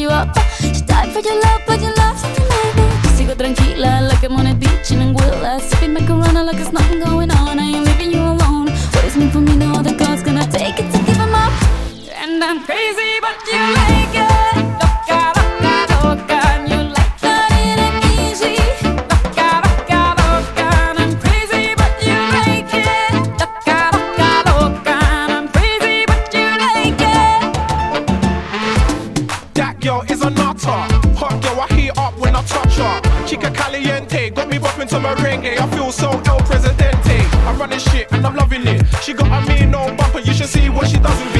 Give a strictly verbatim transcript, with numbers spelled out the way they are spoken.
you up. She died for your love, but your love's something like me. Sigo tranquila, like I'm on a beach in Anguilla, sipping macarona like there's nothing going on. I ain't leaving you alone. What is meant for me, no other God's gonna take it to give him up. And I'm crazy, but you like it. Loca, loca, loca, and you like that it ain't easy. Loca, loca, loca, and I'm crazy, but you like it. Loca, loca, loca, and I'm crazy, but you like it. That girl is a nutter. Hot girl, I heat up when I touch her. Chica caliente, got me bopping to merengue. I feel so El Presidente. I run this shit and I'm loving it. She got a mean no bumper, you should see what she does in